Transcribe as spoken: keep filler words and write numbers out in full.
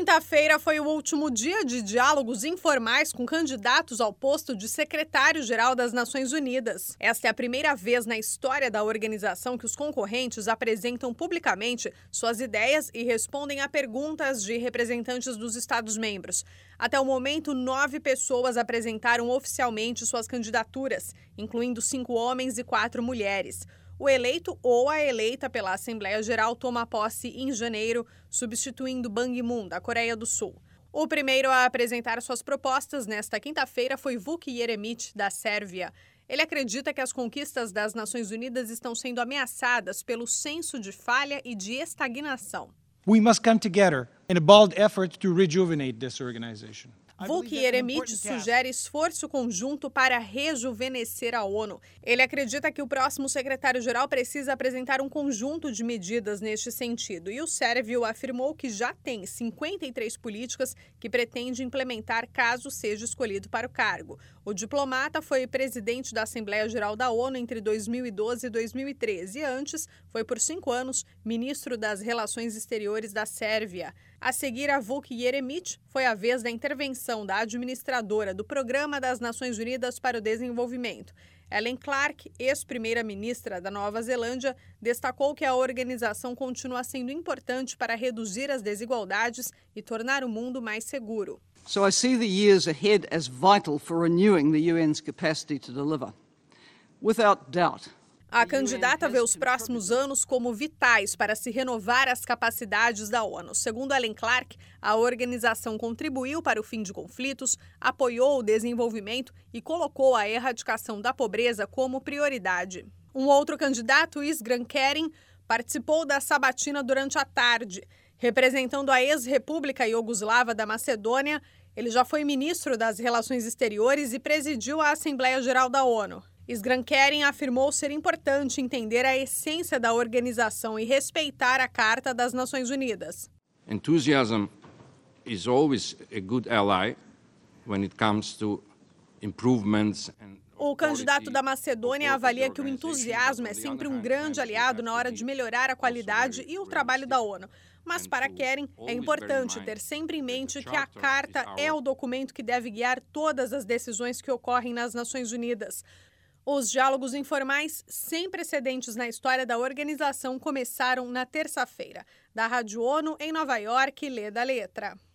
Quinta-feira foi o último dia de diálogos informais com candidatos ao posto de secretário-geral das Nações Unidas. Esta é a primeira vez na história da organização que os concorrentes apresentam publicamente suas ideias e respondem a perguntas de representantes dos Estados-membros. Até o momento, nove pessoas apresentaram oficialmente suas candidaturas, incluindo cinco homens e quatro mulheres. O eleito ou a eleita pela Assembleia Geral toma posse em janeiro, substituindo Ban Ki-moon, da Coreia do Sul. O primeiro a apresentar suas propostas nesta quinta-feira foi Vuk Jeremić, da Sérvia. Ele acredita que as conquistas das Nações Unidas estão sendo ameaçadas pelo senso de falha e de estagnação. We must come together in a bold effort to rejuvenate this organization. Vuk Jeremić sugere esforço conjunto para rejuvenescer a ONU. Ele acredita que o próximo secretário-geral precisa apresentar um conjunto de medidas neste sentido. E o sérvio afirmou que já tem cinquenta e três políticas que pretende implementar caso seja escolhido para o cargo. O diplomata foi presidente da Assembleia Geral da ONU entre dois mil e doze e dois mil e treze e antes foi por cinco anos ministro das Relações Exteriores da Sérvia. A seguir a Vuk Jeremić, foi a vez da intervenção da administradora do Programa das Nações Unidas para o Desenvolvimento. Ellen Clark, ex-primeira-ministra da Nova Zelândia, destacou que a organização continua sendo importante para reduzir as desigualdades e tornar o mundo mais seguro. So I see the years ahead as vital for renewing the U N's capacity to deliver. Without doubt. A candidata vê os próximos anos como vitais para se renovar as capacidades da ONU. Segundo Ellen Clark, a organização contribuiu para o fim de conflitos, apoiou o desenvolvimento e colocou a erradicação da pobreza como prioridade. Um outro candidato, Isgran Kerin, participou da sabatina durante a tarde. Representando a ex-república iugoslava da Macedônia, ele já foi ministro das Relações Exteriores e presidiu a Assembleia Geral da ONU. Isgran Kerin afirmou ser importante entender a essência da organização e respeitar a Carta das Nações Unidas. Enthusiasm is always a good ally when it comes to improvements and O candidato da Macedônia avalia que o entusiasmo é sempre um grande aliado na hora de melhorar a qualidade e o trabalho da ONU. Mas para Kerin, é importante ter sempre em mente que a Carta é o documento que deve guiar todas as decisões que ocorrem nas Nações Unidas. Os diálogos informais, sem precedentes na história da organização, começaram na terça-feira. Da Rádio ONU, em Nova York, Lê da Letra.